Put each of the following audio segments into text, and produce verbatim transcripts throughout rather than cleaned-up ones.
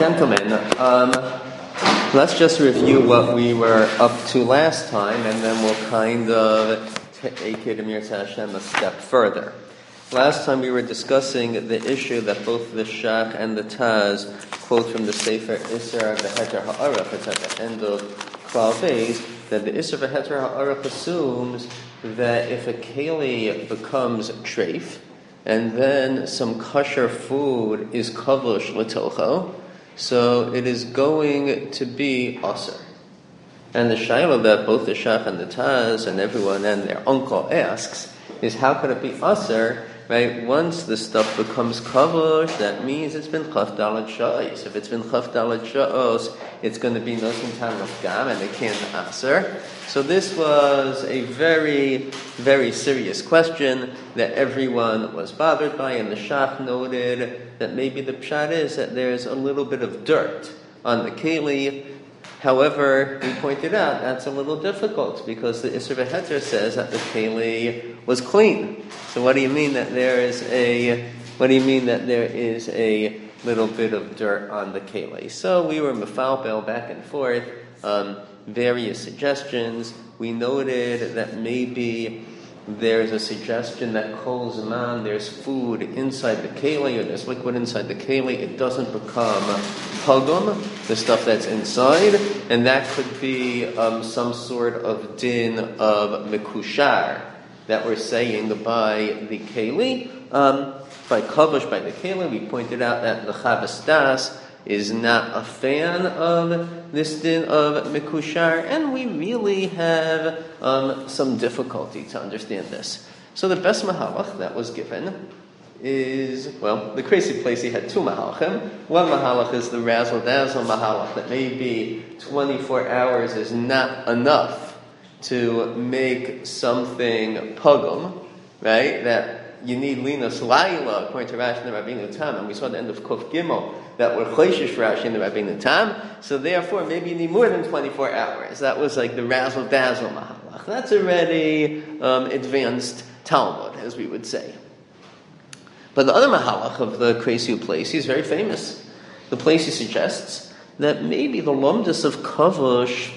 Gentlemen, um, let's just review what we were up to last time, and then we'll kind of take it, Amir Hashem, a step further. Last time we were discussing the issue that both the Shach and the Taz quote from the Sefer Isser V'Heter Ha'arach. It's at the end of Klal Beis, that the Isser V'Heter Ha'arach assumes that if a keli becomes treif, and then some kosher food is kavush l'tocho, so it is going to be aser. And the shayla that both the Shach and the Taz and everyone and their uncle asks is, how could it be aser? Right? Once the stuff becomes kavush, that means it's been chaf dalad sha'os. If it's been chaf dalad sha'os, it's going to be nosin tam gam, and it can't aser. So this was a very, very serious question that everyone was bothered by, and the Shach noted that maybe the pshat is that there's a little bit of dirt on the keli. However, we pointed out that's a little difficult because the Isser V'Heter says that the keli was clean. So what do you mean that there is a what do you mean that there is a little bit of dirt on the keli? So we were mefalpel back and forth, um, various suggestions. We noted that maybe there's a suggestion that kol zaman, there's food inside the keli, or there's liquid inside the keli, it doesn't become pagum, the stuff that's inside, and that could be um, some sort of din of mekushar that we're saying by the keli, um, by kavush, by the keli. We pointed out that the Chavas Das is not a fan of this din of mekushar, and we really have um, some difficulty to understand this. So the best mahalach that was given is, well, the crazy place he had two mahalachim. One mahalach is the razzle dazzle mahalach, that maybe twenty-four hours is not enough to make something pugum, right? That you need linas laila, according to Rashi and the Rabbeinu Tam, and we saw at the end of Kuf Gimel that we're choishish Rashi and the Rabbeinu Tam, so therefore maybe you need more than twenty-four hours. That was like the razzle dazzle mahalach. That's already um, advanced Talmud, as we would say. But the other mahalach of the Kreisiu place is very famous. The place he suggests that maybe the lumdus of kavush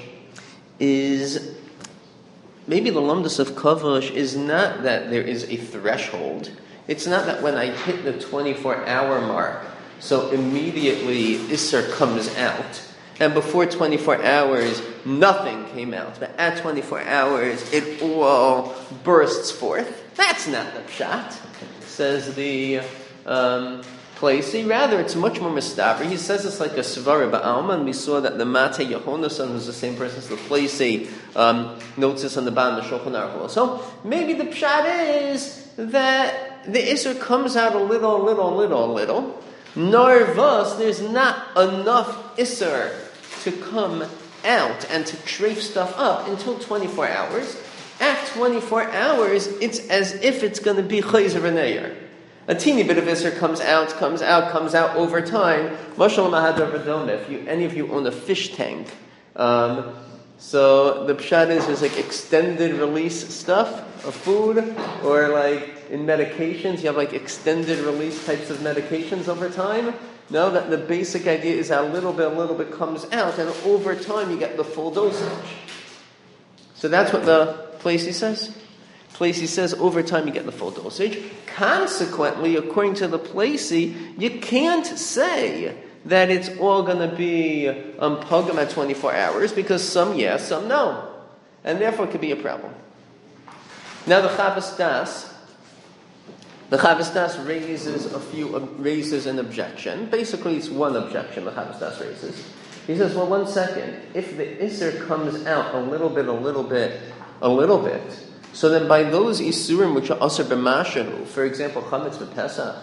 is maybe the lumdus of kavush is not that there is a threshold. It's not that when I hit the twenty-four hour mark, so immediately Isser comes out, and before twenty-four hours nothing came out, but at twenty-four hours it all bursts forth. That's not the pshat, says the um, Placey. Rather, it's much more mistaber. He says it's like a Svara Ba'alma, and we saw that the Mate Yehonason, who's the same person as the Placey, um, notes this on the bottom of the Shulchan Aruch. So maybe the pshat is that the Isser comes out a little, little, little, little. Narvas, there's not enough Isser to come out and to trafe stuff up until twenty-four hours. At twenty-four hours, it's as if it's going to be Chayzer V'Neir. A teeny bit of Isser comes out, comes out, comes out over time. Mashal Mahadar V'Dom, if you, any of you own a fish tank, um, so the pshat is there's like extended release stuff of food, or like in medications, you have like extended release types of medications over time. No, that the basic idea is that a little bit, a little bit comes out, and over time you get the full dosage. So that's what the Placey says. Placey says over time you get the full dosage. Consequently, according to the Placey, you can't say that it's all going to be um, pugum at twenty-four hours, because some yes, some no. And therefore it could be a problem. Now the Chavas Das, the Chavas Das raises a few, uh, raises an objection. Basically it's one objection the Chavas Das raises. He says, well, one second. If the Isser comes out a little bit, a little bit, a little bit, so then by those Isurim which are Asr b'mashahu, for example, Chametz b'Pesach,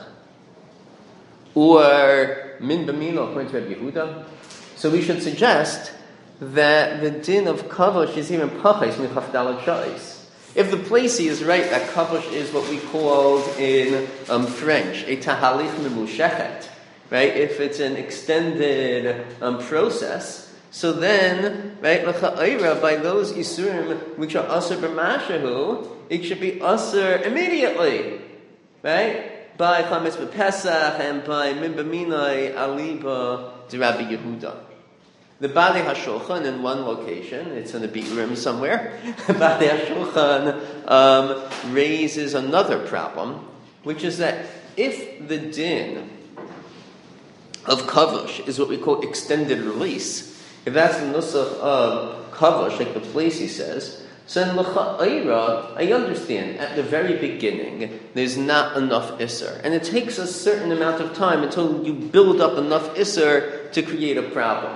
or Min b'Mino, according to Rabbi Yehuda, so we should suggest that the din of kavush is even pachais min chaf dalad sha'is. If the Placey is right that kavush is what we called in um, French a tahalich memushechet, right? If it's an extended um, process, so then, right, by those isurim which are asur b'mashahu, it should be asur immediately, right? by Chametz b'Pesach and by Min B'minai Aliba de Rabbi Yehuda. The Balei HaShulchan in one location, it's in a beat room somewhere, Balei HaShulchan um, raises another problem, which is that if the din of kavush is what we call extended release, if that's the nusach of kavush, like the Placey says, so in l'cha'ira, I understand, at the very beginning, there's not enough isser. And it takes a certain amount of time until you build up enough isser to create a problem.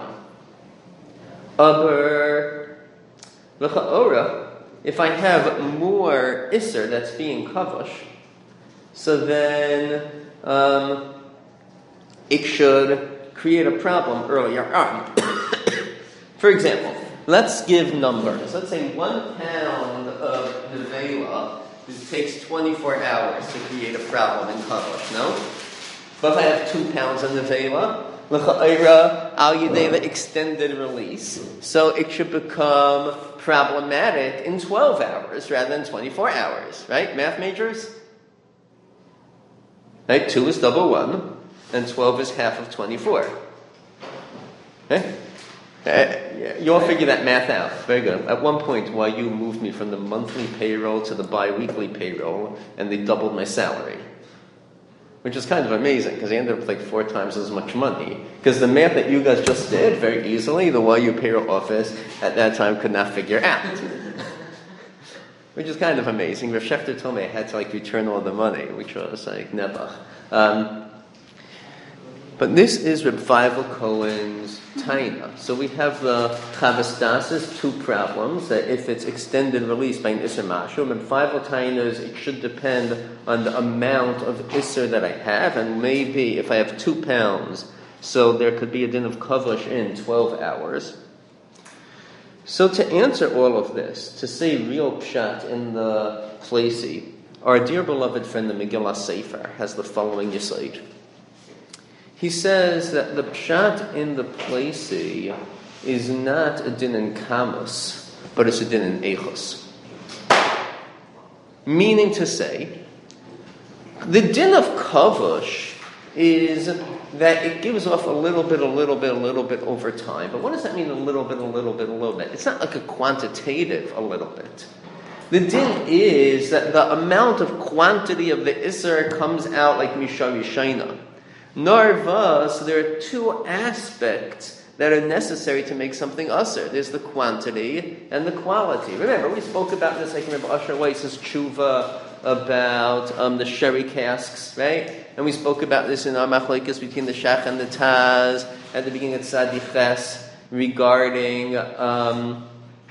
Aber l'cha'ora, if I have more isser that's being kavush, so then um, it should create a problem earlier on. For example, let's give numbers. Let's say one pound of nevela takes twenty-four hours to create a problem in kavush, no? But if I have two pounds of nevela, l'cha'ira al yidei the extended release, so it should become problematic in twelve hours rather than twenty-four hours, right? Math majors? Right? Two is double one, and twelve is half of twenty-four. Okay? Uh, you all figure that math out. Very good. At one point, while you moved me from the monthly payroll to the bi-weekly payroll, and they doubled my salary. Which is kind of amazing, because I ended up with like four times as much money. Because the math that you guys just did, very easily, the Y U payroll office at that time could not figure out. Which is kind of amazing. Rav Shechter told me I had to like return all the money, which was like nebach. Um, but this is Reb Feivel Cohen's taina. So we have the Chavas Das's two problems, that if it's extended release by an Isser Mashu, Reb Feivel taina is it should depend on the amount of Isser that I have, and maybe if I have two pounds, so there could be a din of kavush in twelve hours. So to answer all of this, to say real pshat in the Placey, our dear beloved friend the Megillah Sefer has the following yesod. He says that the pshat in the Placey is not a din in kamus, but it's a din in eichos. Meaning to say, the din of kavush is that it gives off a little bit, a little bit, a little bit over time. But what does that mean, a little bit, a little bit, a little bit? It's not like a quantitative a little bit. The din is that the amount of quantity of the Isser comes out like Misha Rishayna. Narva, so there are two aspects that are necessary to make something Usser. There's the quantity and the quality. Remember, we spoke about this, I can remember Asher Weiss's tshuva about um, the sherry casks, right? And we spoke about this in our machlokes between the Shach and the Taz at the beginning of Tzadiches regarding um,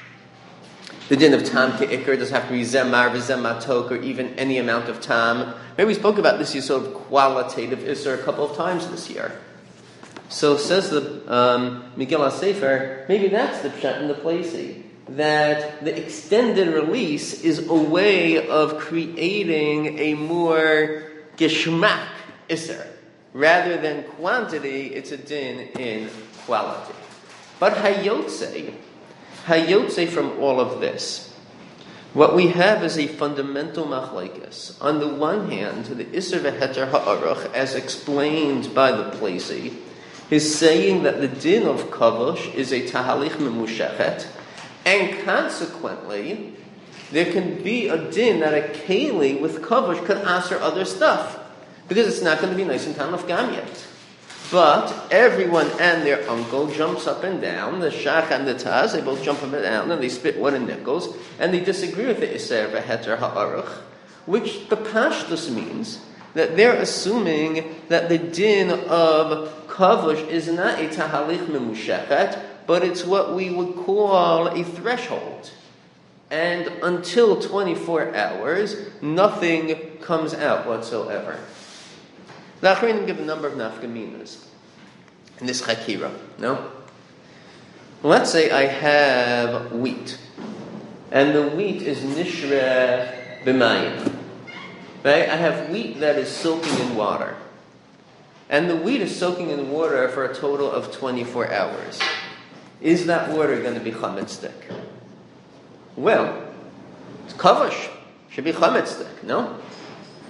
the din of tam ke'ikr. Does have to be zemar, v'zem matok, or even any amount of tam. Maybe we spoke about this sort of qualitative isser a couple of times this year. So says the um, Megillah Sefer, maybe that's the pshat in the Placey, that the extended release is a way of creating a more geschmack isser. Rather than quantity, it's a din in quality. But hayotze, hayotze from all of this, what we have is a fundamental machlekes. On the one hand, the isser v'heter ha'aruch, as explained by the Placey, is saying that the din of kavush is a tahalich memushechet, and consequently, there can be a din that a keli with kavush could answer other stuff, because it's not going to be nice and tanaf gam yet. But everyone and their uncle jumps up and down. The Shach and the Taz, they both jump up and down, and they spit one in nickels, and they disagree with the Iser v'heter ha'aruch, which the Pashtus means that they're assuming that the din of kavush is not a tahalich memushechet, but it's what we would call a threshold. And until twenty-four hours, nothing comes out whatsoever. The Achronim give a number of nafkaminas in this chakira. No? Let's say I have wheat, and the wheat is nishre b'mayim. Right? I have wheat that is soaking in water, and the wheat is soaking in water for a total of twenty-four hours. Is that water going to be chametzdik? Well, it's kavush. Should be chametzdik, no?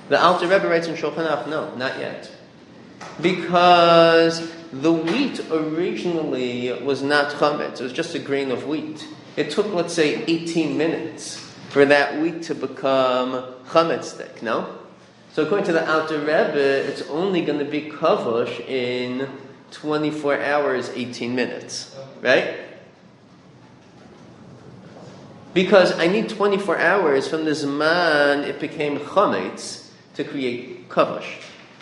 The Alter Rebbe writes in Shulchan Aruch, no, not yet. Because the wheat originally was not chametz, it was just a grain of wheat. It took, let's say, eighteen minutes for that wheat to become chametz stick, no? So according to the Alter Rebbe, it's only going to be kavush in twenty-four hours, eighteen minutes, right? Because I need twenty-four hours from the Zman it became chametz to create kavush.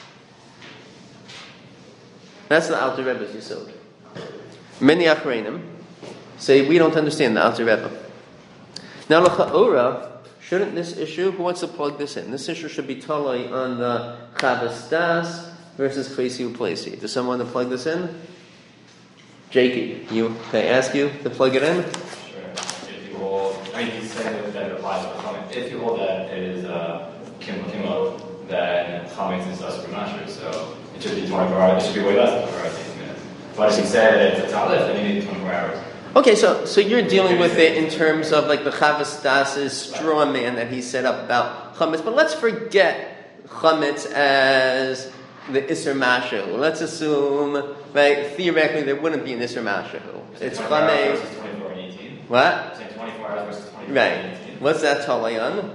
That's the Alter Rebbe's yisod. Many achreinim say we don't understand the Alter Rebbe. Now, l'cha'ora, shouldn't this issue, who wants to plug this in? This issue should be totally on the Chavas Das versus Chlesi U'Plesi. Does someone want to plug this in? Jakey, you, can I ask you to plug it in? Sure. If you hold, I mean, you said that it applies to chametz. If you hold that it is uh, kim kimo, then chametz is less masher, so it should be twenty-four hours. It should be way less than twenty-four hours, eighteen minutes. But if you said it's a talif, then you need twenty-four hours. Okay, so so you're dealing with it in terms of like the Chavas Das' straw man that he set up about chametz, but let's forget chametz as the Isser Mashu. Let's assume, right, theoretically there wouldn't be an Isser Mashu. It's chametz. twenty-four and eighteen. What? Saying twenty-four hours versus twenty-four Right. and eighteen. What's that talayan?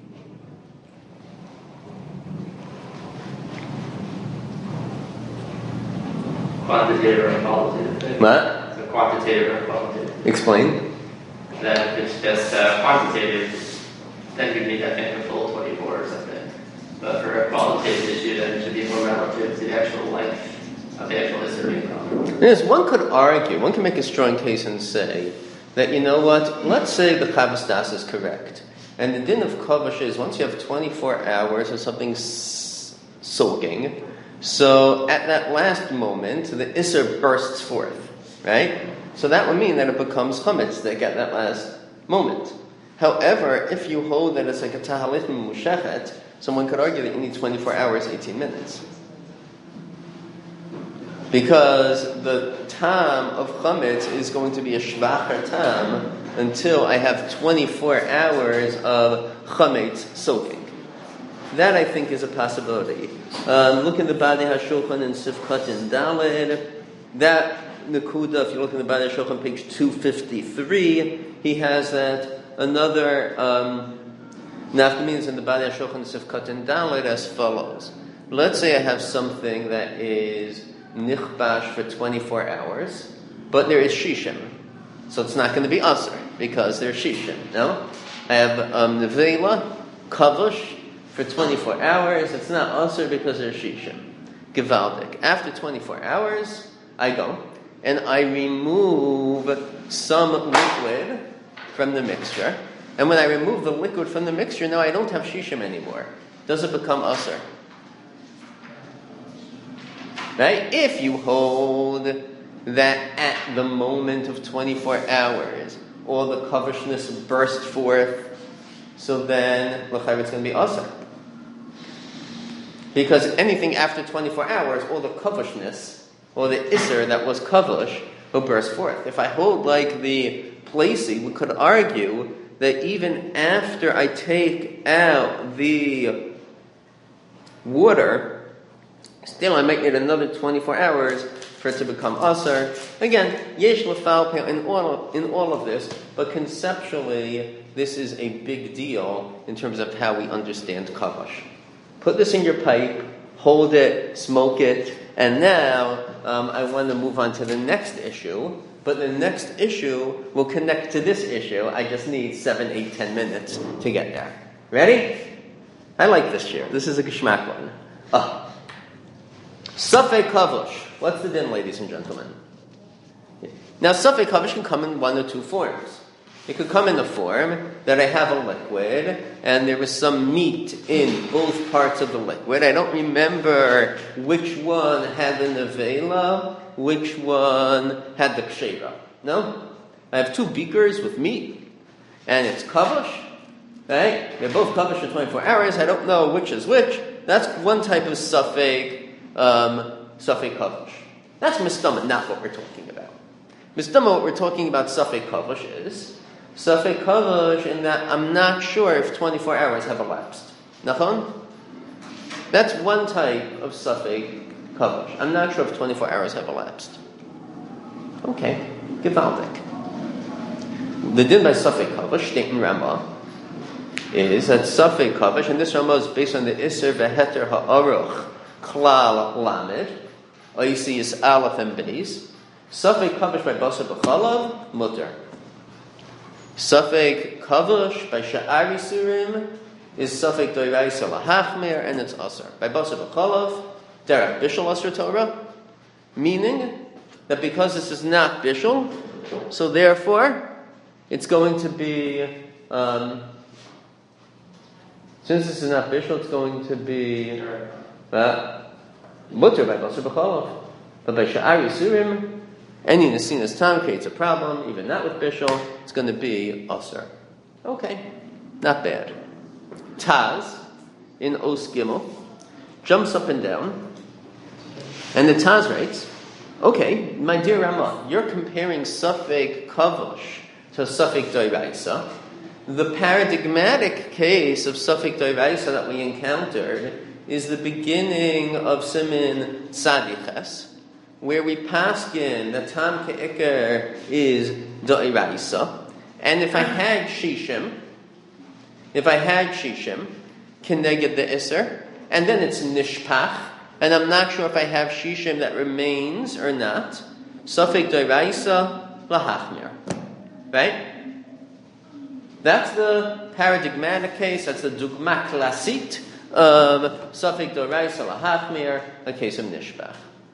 Quantitative or qualitative. What? Quantitative or qualitative. Explain. That if it's just uh, quantitative, then you need, I think, a full twenty-four or something. But for a qualitative issue, then it should be more relative to the actual length of the actual history. Yes, one could argue, one can make a strong case and say that, you know what, let's say the Chavas Das is correct. And the din of kavush is once you have twenty-four hours of something s- soaking, so at that last moment, the Isser bursts forth. Right? So that would mean that it becomes chametz at that last moment. However, if you hold that it's like a tahalit mushechet, someone could argue that you need twenty-four hours, eighteen minutes. Because the tam of chametz is going to be a shvacher tam until I have twenty-four hours of chametz soaking. That, I think, is a possibility. Um, look in the Badei HaShulchan in Sifkat and Daled. That Nakuda, if you look in the Badei HaShulchan, page two fifty-three, he has that. Another um, nafkamins in the Badei HaShulchan Sifkat and Daled as follows. Let's say I have something that is nichbash for twenty-four hours, but there is shishim. So it's not going to be asr, because there's shishim, no? I have um, nevela, kavush, for twenty-four hours. It's not asr because there's shishim. Givaldik. After twenty-four hours, I go and I remove some liquid from the mixture. And when I remove the liquid from the mixture, now I don't have shishim anymore. Does it become asr? Right? If you hold that at the moment of twenty-four hours, all the kavushness burst forth, so then l'chayr it's going to be asr. Because anything after twenty-four hours, all the kavushness, or the isser that was kavush, will burst forth. If I hold like the Placey, we could argue that even after I take out the water, still I might need another twenty-four hours for it to become asar. Again, yesh lefal in all in all of this, but conceptually, this is a big deal in terms of how we understand kavush. Put this in your pipe, hold it, smoke it, and now um, I want to move on to the next issue. But the next issue will connect to this issue. I just need seven, eight, ten minutes to get there. Ready? I like this year. This is a geschmack one. Ah. Safek kavush. What's the din, ladies and gentlemen? Now, safek kavush can come in one or two forms. It could come in the form that I have a liquid, and there was some meat in both parts of the liquid. I don't remember which one had the nevela, which one had the kshera. No? I have two beakers with meat, and it's kavush, right? They're both kavush for twenty-four hours. I don't know which is which. That's one type of safek, um, safek kavush. That's mistama, not what we're talking about. Mistama, what we're talking about safek kavush is safek kavush in that I'm not sure if twenty-four hours have elapsed. Nachon? That's one type of Safek Kavash. I'm not sure if twenty-four hours have elapsed. Okay, gewaldig. The din by Safek Kavash, state in Ramah, is that Safek Kavash, and this Ramah is based on the Isser Veheter Ha'aruch Klal Lamed, or you see is Aleph and Beis. Safek Kavash by Basar B'chalav, Mutter. Safek Kavash by Sha'ar Yisurim is Safek Doiraisa Lahachmir, and it's Asar. By Basar B'chalav, Derech Bishul Asar Torah, meaning that because this is not Bishul, so therefore it's going to be, um, since this is not Bishul, it's going to be uh, Mutter by Basar B'chalav. But by Sha'ar Yisurim, any Nesinas Tam creates a problem, even not with Bishul, it's going to be Asar. Okay, not bad. Taz, in Os Gimel, jumps up and down, and the Taz writes, okay, my dear Ramah, you're comparing Safek Kavash to Safek Doiraisa. The paradigmatic case of Safek Doiraisa that we encountered is the beginning of Simin Tzadiches, where we paskin that Tam Ke'ikr is Doiraisa. And if I had Shishim, if I had Shishim, Keneged the Isser, and then it's Nishpach, and I'm not sure if I have Shishim that remains or not, Safek Doiraisa Lahachmir. Right? That's the paradigmatic case, that's the Dugma Klasit of Safek Doiraisa Lahachmir, a case of Nishpach.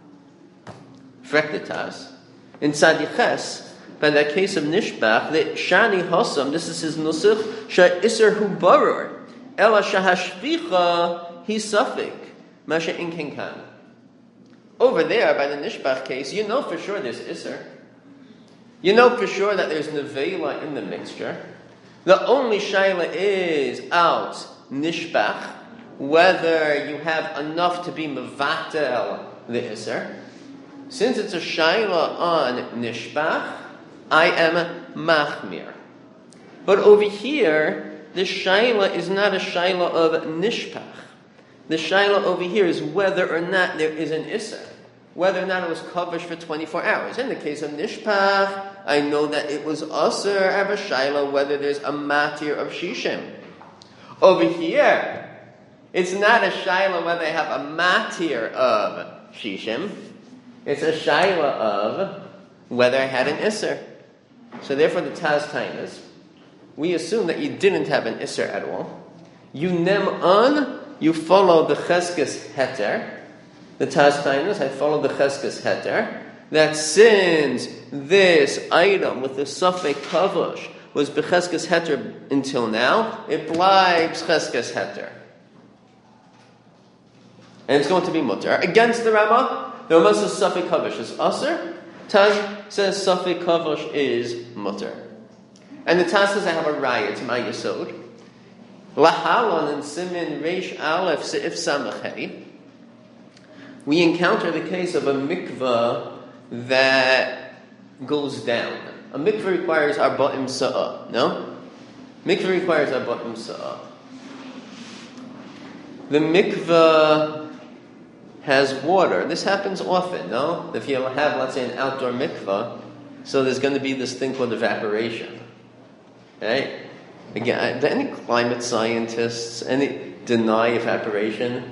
Frektitaz. In Tzadiches, by that case of Nishbach, the Shani Hossam, this is his Nusach, Sha Isser Hu Barur, Ela Shahashvicha Hi Safik, Masha Inkinkan. Over there, by the Nishbach case, you know for sure there's Isser. You know for sure that there's Nevela in the mixture. The only Shaila is out Nishbach, whether you have enough to be Mevatel the Isser. Since it's a Shaila on Nishbach, I am Machmir. But over here, the Shaila is not a Shaila of Nishpach. The Shaila over here is whether or not there is an Isser. Whether or not it was covered for twenty-four hours. In the case of Nishpach, I know that it was Asr. I have a Shaila whether there's a Matir of Shishim. Over here, it's not a Shaila whether I have a Matir of Shishim. It's a Shaila of whether I had an Isser. So therefore the Taz Tainas, we assume that you didn't have an Isser at all. You nem on, you follow the Cheskes Heter. The Taz Tainas, I follow the Cheskes Heter. That since this item with the Safek Kavash was Becheskes Heter until now, it blibes Cheskes Heter. And it's going to be Mutter. Against the Ramah, the Ramah says Safek Kavash is Asr. Taz says Safek Kavash is Mutter. And the Taz says I have a raya to my Yesod. Lahalon and Simin Reish Aleph Seif Samachei. We encounter the case of a mikvah that goes down. A mikvah requires arba'im sa'ah. No? Mikvah requires arba'im sa'ah. The mikvah has water. This happens often, no? If you have, let's say, an outdoor mikvah, so there's going to be this thing called evaporation. Right? Again, do any climate scientists any deny evaporation?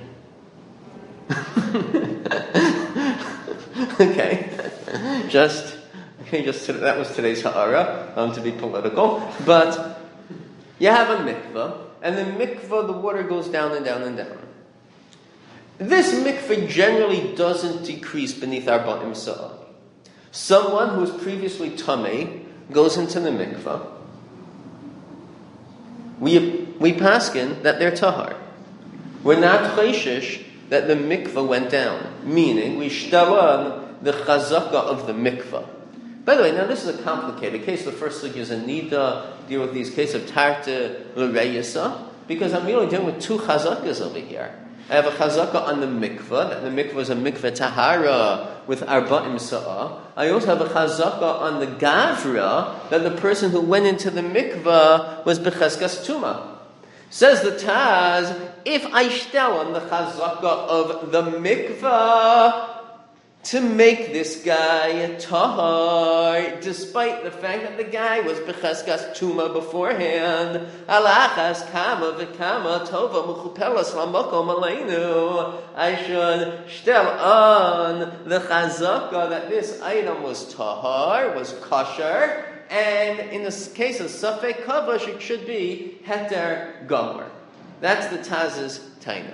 okay, just okay, just to, that was today's ha'ara, um, to be political. But you have a mikvah, and the mikvah, the water goes down and down and down. This mikvah generally doesn't decrease beneath arba'im sa'ah. Someone who was previously tamei goes into the mikvah. We we paskin that they're tahar. We're not chayshish that the mikvah went down, meaning we shtalan the chazaka of the mikvah. By the way, now this is a complicated case. The first thing is a nida, deal with these cases of tarta l'reyasa, because I'm really dealing with two chazakas over here. I have a chazaka on the mikvah, that the mikvah is a mikvah tahara with arba'im sa'ah. I also have a chazaka on the gavra, that the person who went into the mikvah was becheskas tuma. Says the Taz, if I shtel on the chazaka of the mikvah to make this guy tahar, despite the fact that the guy was becheskas tuma beforehand, alachas kama v'kama tova mechupelas lamakom aleinu, I should shtel on the chazaka that this item was tahar, was kosher, and in the case of Safek Kavash, it should be Heter Gomer. That's the Taz's taina.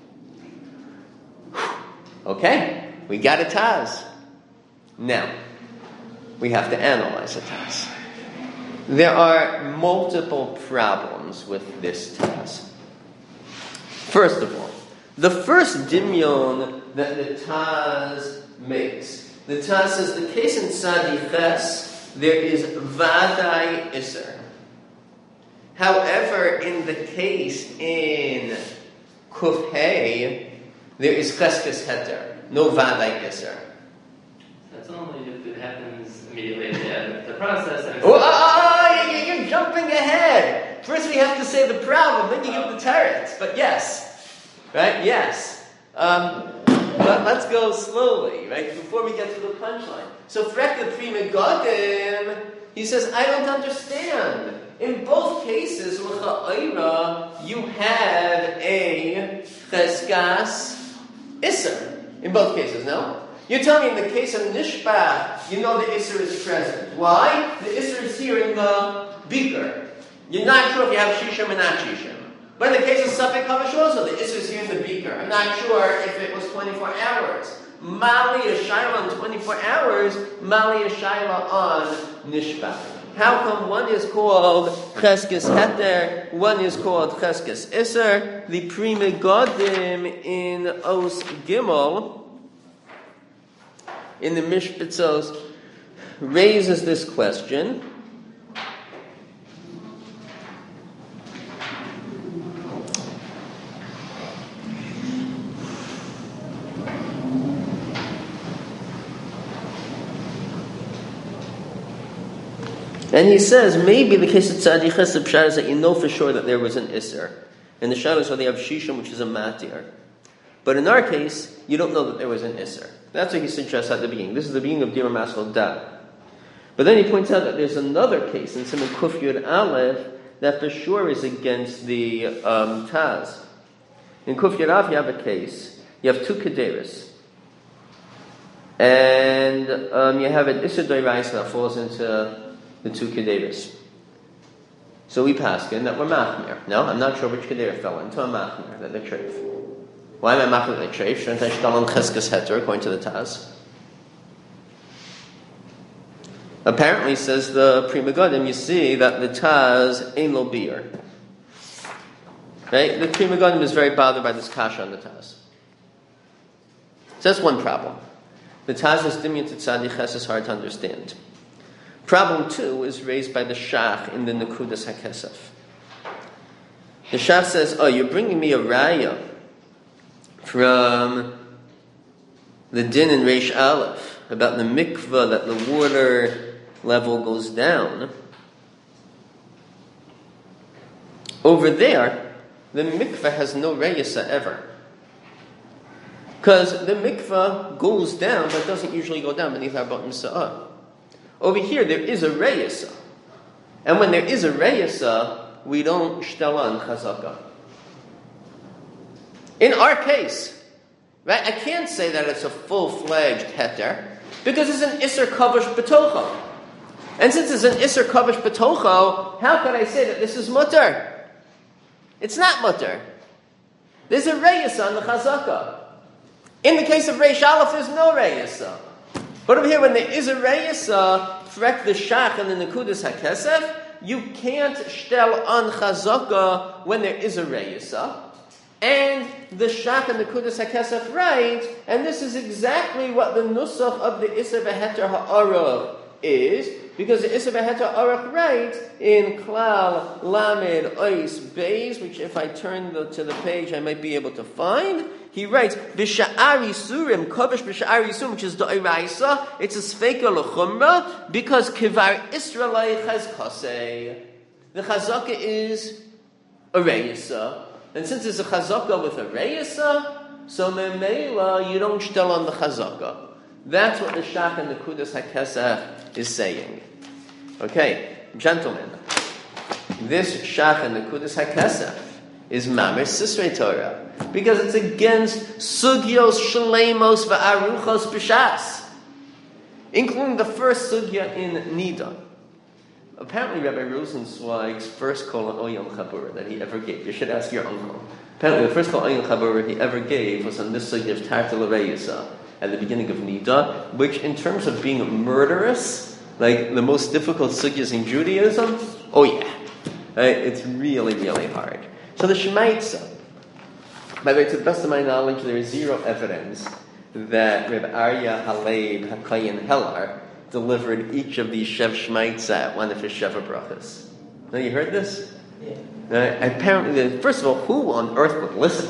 Okay, we got a Taz. Now, we have to analyze a Taz. There are multiple problems with this Taz. First of all, the first dimyon that the Taz makes, the Taz says the case in Tzadi there is Vadai Isser. However, in the case in Kufhei, there is Cheskes Heter, no Vadai Isser. That's only if it happens immediately at the end of the process. And oh, oh, oh, you're jumping ahead. First we have to say the problem, then you give the teretz. But yes, right? Yes. Um, but let's go slowly, right? Before we get to the punchline. So Frek the Pri Megadim, he says, I don't understand. In both cases, l'cha'ira, you have a cheskas Isser. In both cases, no? You're telling me in the case of Nishbah, you know the Isser is present. Why? The Isser is here in the beaker. You're not sure if you have Shishim or not Shishim. But in the case of Safek Kavash also, the Isser is here in the beaker. I'm not sure if it was twenty-four hours. Mali is Shaila on twenty-four hours, Mali is Shaila on Nishbah. How come one is called Cheskes Heter, one is called Cheskes Isser? The Pri Megadim in Os Gimel, in the Mishpitzos, raises this question. And he says, maybe the case of Tzadi Chesed Pshar is that you know for sure that there was an Isser. And the Shah is where they have Shishim, which is a Matir. But in our case, you don't know that there was an Isser. That's what he suggests at the beginning. This is the beginning of Dira Masal Da. But then he points out that there's another case in Simon Kuf Yud Aleph that for sure is against the um, Taz. In Kuf Yud Aleph you have a case. You have two Kederis. And um, you have an Isser Doirais that falls into the two Kederis. So we pass in that we're Machmir. No, I'm not sure which Keder fell into a Machmir, that the Treif. Why am I Machmir the Treif? Shouldn't I shtal on Cheskes Heter, according to the Taz? Apparently, says the Pri Megadim, you see that the Taz ain't no beer. Right? The Pri Megadim is very bothered by this kasha on the Taz. So that's one problem. The Taz's dimyon to Tzadi Ches is hard to understand. Problem two is raised by the Shach in the Nekudas HaKesef. The Shach says, oh, you're bringing me a raya from the din in Reish Aleph about the mikvah, that the water level goes down. Over there, the mikvah has no reyasa ever. Because the mikvah goes down, but doesn't usually go down beneath our bottom sa'ah. Over here, there is a reyasa. And when there is a reyasa, we don't shtel on chazaka. In our case, right, I can't say that it's a full-fledged heter, because it's an Isser Kavash B'tocho. And since it's an Isser Kavash B'tocho, how can I say that this is mutter? It's not mutter. There's a reyasa on the chazaka. In the case of Reish Aleph, there's no reyasa. But over here, when there is a reyasa, frek the shach and the nekudas hakesef, you can't shtel on chazaka when there is a reyasa. And the shach and the nekudas hakesef right, and this is exactly what the nusach of the Isser V'Heter Ha'arach is, because the Isser V'Heter Ha'arach right in Klal Lamed Ois Beis, which if I turn the, to the page I might be able to find. He writes, B'sha'ari surim, kovesh b'sha'ari surim, which is da'iraisa, it's a sfeika l'chumra, because kivar Israelai chazkasei. The chazaka is a reyesa. And since it's a chazaka with a reyesa, so memela, you don't shtel on the chazaka. That's what the Shach and the Kudas HaKesach is saying. Okay, gentlemen, this Shach and the Kudas HaKesach is Mamish Sisrei Torah, because it's against Sugyos Shalemos Va'aruchos B'Shas, including the first Sugya in Nida. Apparently, Rabbi Rosenzweig's first kol Oyam Chabura that he ever gave, you should ask your uncle. Apparently, the first kol Oyam Chabura he ever gave was on this Sugya of Tarta L'Reyesa at the beginning of Nida, which in terms of being murderous, like the most difficult sugyas in Judaism, oh yeah, right? It's really, really hard. So the Shemaitza, by the way, to the best of my knowledge, there is zero evidence that Reb Arya Halev HaKayin Heller delivered each of these Shev Shemaitza at one of his Sheva Brachas. Now, you heard this? Yeah. Uh, apparently, first of all, who on earth would listen?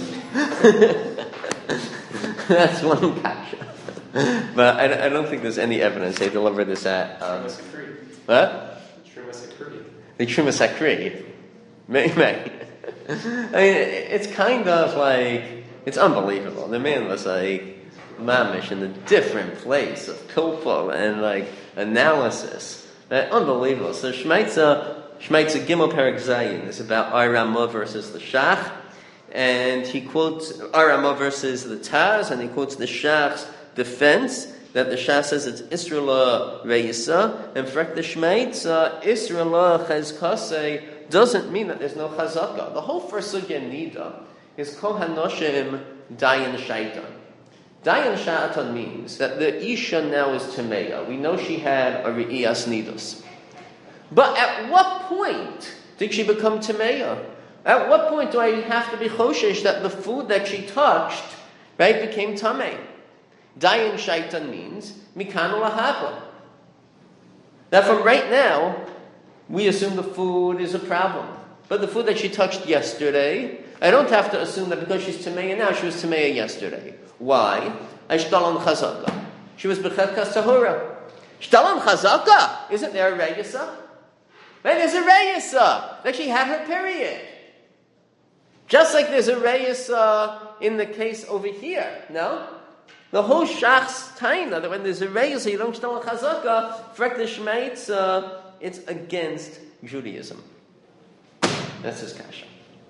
That's one kasha. But I, I don't think there's any evidence they delivered this at. Um, what? Trumas Sakri. The Trumas Sakri. May, may. I mean, it's kind of like, it's unbelievable. The man was like, mamish in a different place of pilpul and like analysis. Uh, unbelievable. So Shmaitza, Shmaitza Gimel Perek Zayin is about Aramah versus the Shach. And he quotes Aramah versus the Taz, and he quotes the Shach's defense that the Shach says it's Israel Reisa, and for the Shmaitza, Israel Chazkase doesn't mean that there's no Chazaka. The whole first sugya Nida is Kol Hanoshim Dayan Shaitan. Dayan Shaitan means that the Isha now is Tameya. We know she had a Re'iyas Nidus. But at what point did she become Tameya? At what point do I have to be choshesh that the food that she touched, right, became Tameh? Dayan Shaitan means Mikanu Lahava. That from right now, we assume the food is a problem. But the food that she touched yesterday, I don't have to assume that because she's Tameya now, she was Tameya yesterday. Why? Shtalan Chazaka. She was B'chetkas Tahura. Shtalan Chazaka! Isn't there a Reyesa? Right, there's a Reyesa that she had her period. Just like there's a Reyesa in the case over here, no? The whole Shach's taina, that when there's a Reyesa, you don't Shtalan Chazaka, Frek the Shmeitza, it's against Judaism. That's his kasha.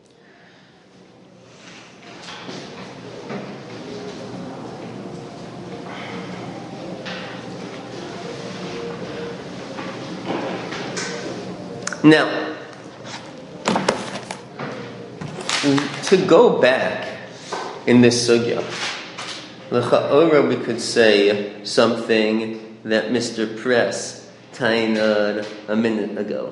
Now, to go back in this sugya, l'cha'ora we could say something that Mister Press tained a minute ago.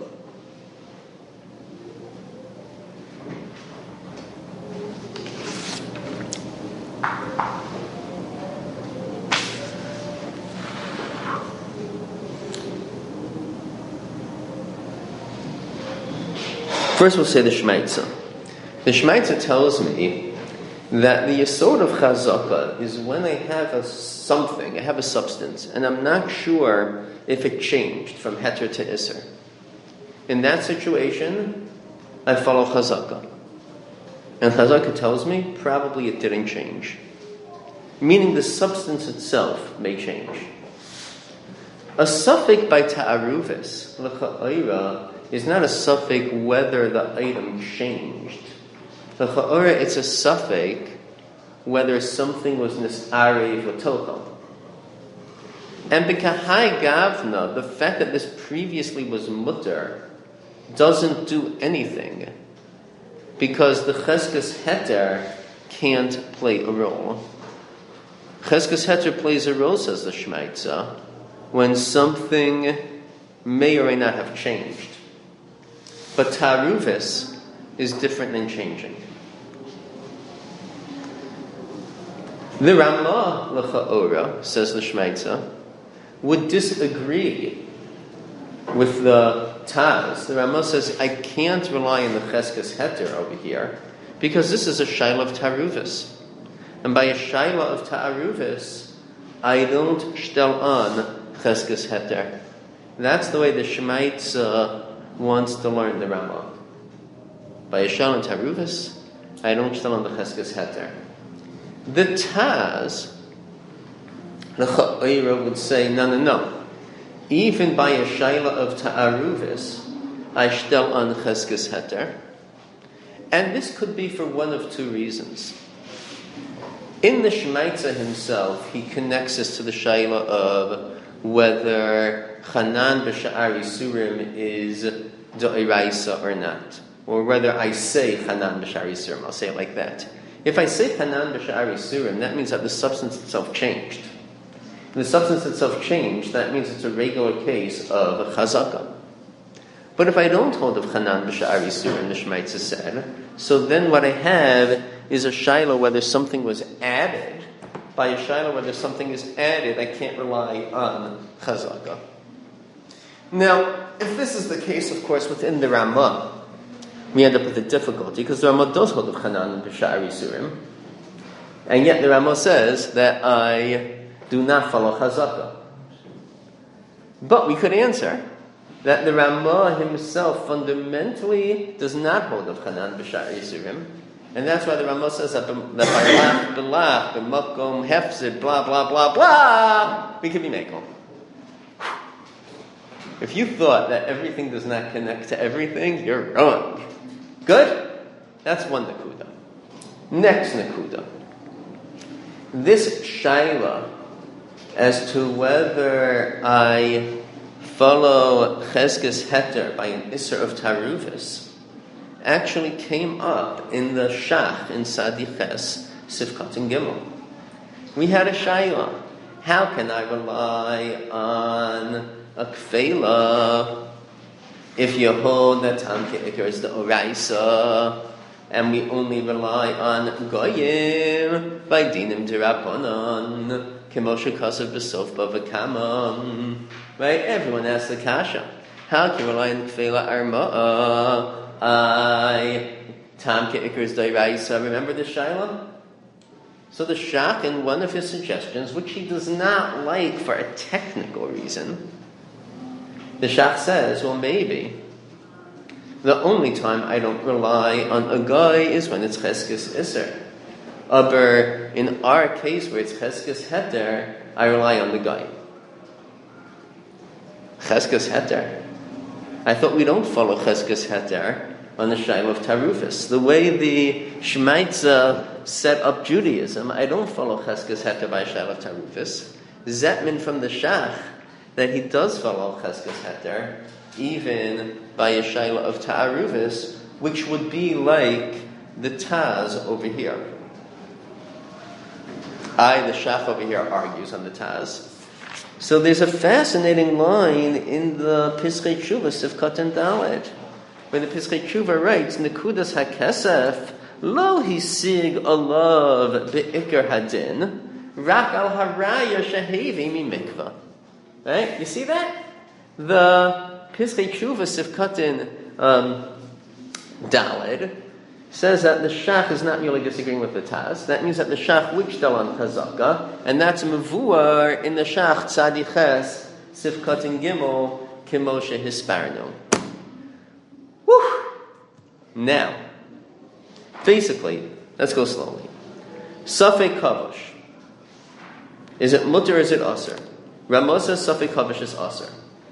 First we'll say the Shmaitza. The Shmaitza tells me that the yesod of Chazaka is when I have a something, I have a substance, and I'm not sure if it changed from Heter to Isser. In that situation, I follow Chazaka. And Chazaka tells me probably it didn't change. Meaning the substance itself may change. A suffix by ta'aruvis, l'cha'ira, is not a suffix whether the item changed. L'cha'ira, it's a suffix whether something was nis'arev v'tochel. And b'kahai gavna, the fact that this previously was mutter doesn't do anything, because the cheskes heter can't play a role. Cheskes heter plays a role, says the Shmaitza, when something may or may not have changed. But taruvis is different than changing. The Ramah l'cha'ora, says the Shmaitza, would disagree with the Taz. The Ramah says, I can't rely on the cheskes heter over here, because this is a shaila of taruvis. And by a shaila of taruvis, I don't shtel on cheskes heter. That's the way the Shmaitza wants to learn the Ramah. by Yeshal and Taruvis, I don't shtel on the Cheskes Heter. The Taz, the Cha'ira would say, no, no, no. Even by a Shaila of Ta'aruvis, I shtel on Cheskes Heter. And this could be for one of two reasons. In the Shemaitza himself, he connects us to the Shaila of whether Chanan b'Sha'ar Yisurim is Do'iraisa or not. Or whether I say Chanan b'Sha'ar Yisurim. I'll say it like that. If I say Chanan b'Sha'ar Yisurim, that means that the substance itself changed. If the substance itself changed, that means it's a regular case of Chazaka. But if I don't hold of Chanan b'Sha'ar Yisurim, the Shemaitza said, so then what I have is a Shaila whether something was added. By a Shaila whether something is added, I can't rely on Chazaka. Now, if this is the case, of course, within the Ramah, we end up with a difficulty, because the Ramah does hold of Chanan b'Sha'ar Yisurim, and yet the Ramah says that I do not follow Chazaka. But we could answer that the Ramah himself fundamentally does not hold of Chanan b'Sha'ar Yisurim, and that's why the Ramah says that by lach, b'lach, b'makom, hefzid, blah, blah, blah, blah, we can be mekel. If you thought that everything does not connect to everything, you're wrong. Good? That's one nakuda. Next nakuda. This shaila as to whether I follow Cheskes Heter by an Isser of Taruvis actually came up in the Shach in Sadiches Sifkat and Gimel. We had a shaila. How can I rely on a kfela if you hold that Tam Ke'ikr is the Oraisa, and we only rely on Goyim by Dinim Diraponon, Kemoshe Kasav B'Sof Bavakaman. Right? Everyone asks the kasha. How can you rely on kfela Arma'a? I Tam Ke'ikr is the Oraisa. Remember the shaila? So the Shach, in one of his suggestions, which he does not like for a technical reason, the Shach says, well, maybe the only time I don't rely on a guy is when it's Cheskes Isser. Aber in our case, where it's Cheskes Heter, I rely on the guy. Cheskes Heter. I thought we don't follow Cheskes Heter on the Shaila of Tarufis. The way the Shemaitza set up Judaism, I don't follow Cheskes Heter by Shaila of Tarufis. Zetman from the Shach, that he does follow Cheskes Heter, even by a Shaila of Ta'aruvis, which would be like the Taz over here. I, the Shach over here, argues on the Taz. So there's a fascinating line in the Pischei Tshuva, Sifkat and Dalet, where the Pischei Tshuva writes, Nekudas HaKesef, lo hisig alav be'ikr hadin, rak al haraya shehevi mi mikvah. Right? You see that? The Pischei Tshuva Sifkatin um, Daled says that the Shach is not merely disagreeing with the Taz. That means that the Shach would shtel on Chazaka, and that's Mevuar in the Shach Tzadiches Sifkatin Gimel Kimoshe Hisparno. Whew! Now, basically, let's go slowly. Safek Kavash. Is it mutter or is it aser? Ramah says Safek Kavash is aser.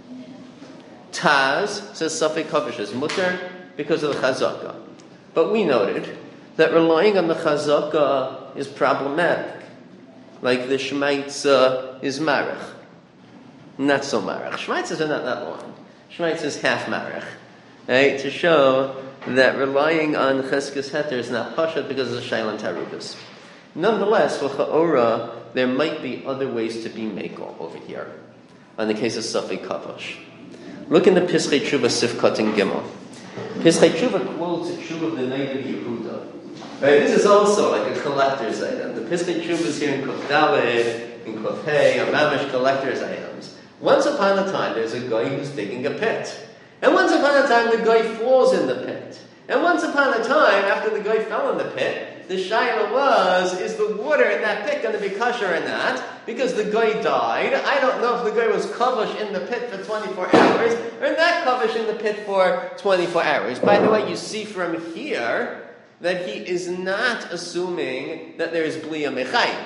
Taz says Safek Kavash is mutter because of the Chazaka. But we noted that relying on the Chazaka is problematic. Like the Shemaitza is Marach. Not so Marach. Shemaitzas are not that long. Shemaitza is half Marach. Right? To show that relying on Cheskes Heter is not Pashat because of the Shailan Tarubas. Nonetheless, with Ha'ora, there might be other ways to be Mekel over here. On the case of Safek Kavash. Look in the Pischei Tshuva Sifkat and Gimel. Pischei Tshuva quotes a Tshuva of the Neid of Yehuda. Right? This is also like a collector's item. The Pischei Tshuva is here in Kuf Daled, in Kuf Hey, are mamish collector's items. Once upon a time, there's a guy who's digging a pit. And once upon a time, the guy falls in the pit. And once upon a time, after the guy fell in the pit, pit. The shaila was, is the water in that pit going to be kosher or not? Because the guy died. I don't know if the guy was kavush in the pit for twenty-four hours or not kavush in the pit for twenty-four hours. By the way, you see from here that he is not assuming that there is bliya mechayim.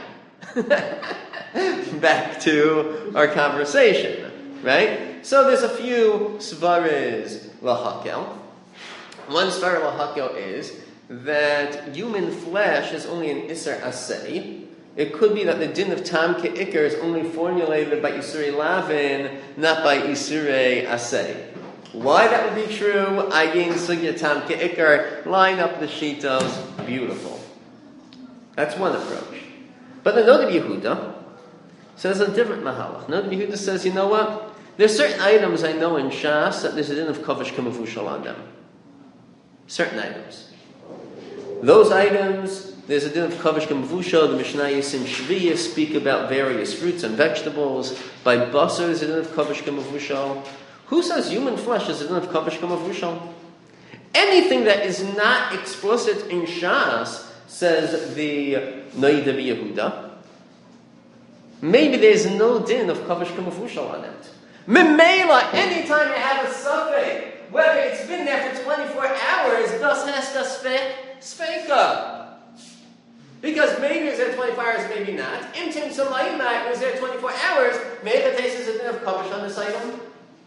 Back to our conversation, right? So there's a few svares lahakel. One svar lahakel is that human flesh is only an iser asei. It could be that the din of tam ke'ikr is only formulated by isurei lavin, not by isurei asei. Why that would be true? Ayin sugya tam ke'ikr, line up the shitos, beautiful. That's one approach. But the Noda Yehuda says a different mahalach. Noda Yehuda says, you know what? There's certain items I know in Shas that there's a din of kavush kamavushal on them. Certain items. Those items, there's a din of kavush kamavushal. The Mishnayos in Shviyah speak about various fruits and vegetables. By basar, there's a din of kavush kamavushal. Who says human flesh is a din of kavush kamavushal? Anything that is not explicit in Shas, says the Noda Yehuda, maybe there's no din of kavush kamavushal on it. Memela, anytime you have a suffix, whether it's been there for twenty-four hours, thus has to spek speka. Because maybe it's there twenty-four hours, maybe not. Imtim samayim was there twenty-four hours, maybe the taste is a din of kavush on this item.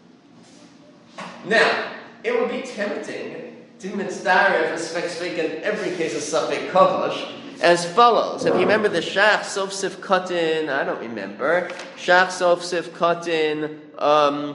Now, it would be tempting to mitzdaref a spek spek in every case of suffix kavush as follows. If you remember the Shach Sof Sif Katan, I don't remember, Shach Sof Sif Katan um,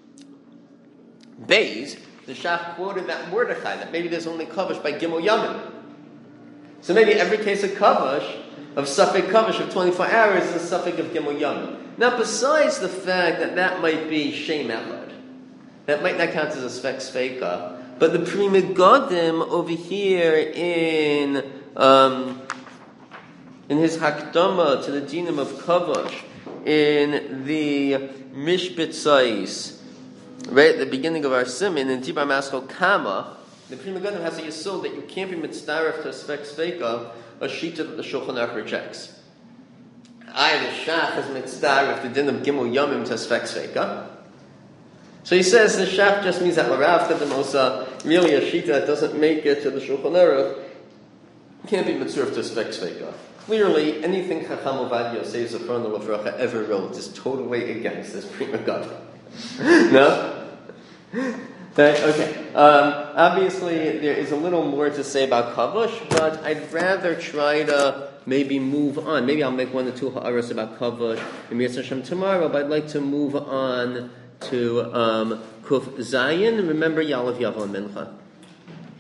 Beis, the Shach quoted that Mordechai, that maybe there's only kavush by Gimel Yamim. So maybe every case of kavush, of suffix kavush of twenty-four hours is a suffix of Gimel Yamim. Now besides the fact that that might be Shem Elad, that might not count as a spek speka, but the Pri Megadim over here in um, in his Hakdama to the Dinim of Kavush, in the Mishbetzais, right at the beginning of our Siman, in Tibar Maskal Kama, the Pri Megadim has a yisod that you can't be mitzdaref to a spek speka, a shita that the Shulchan Aruch rejects. I, the Shach, is mitzdaref the din of Gimel Yamim to a spek speka. So he says the Shach just means that Marav Tedemosa, really a shita that doesn't make it to the Shulchan Aruch, can't be mitzurf to spek sveka. Clearly, anything Chacham Ovadia Yosef Zafron Lefracha ever wrote is totally against this Pri Megadim. No? Okay. Um, obviously, there is a little more to say about Kavush, but I'd rather try to maybe move on. Maybe I'll make one or two ha'aros about Kavush and Mitzvah Hashem tomorrow, but I'd like to move on to um, Kuf Zayin. Remember Yalav Yavo and Mincha.